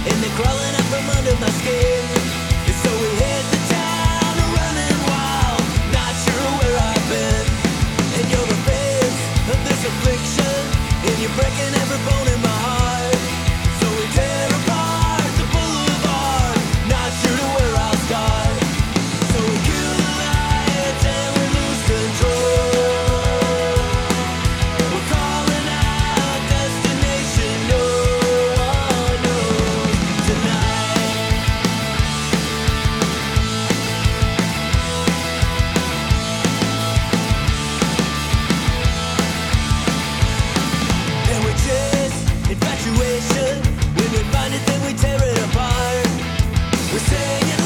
and they're crawling up from under my skin. And so we hit the town, running wild, not sure where I've been. And you're the face of this affliction, and you're breaking every bone in my heart. So we tear apart the boulevard, not sure to where I'll start. So we kill the lights and we lose control. We're calling out destination no one knows tonight. And we chase infatuation. When we find it, then we tear it apart. We're saying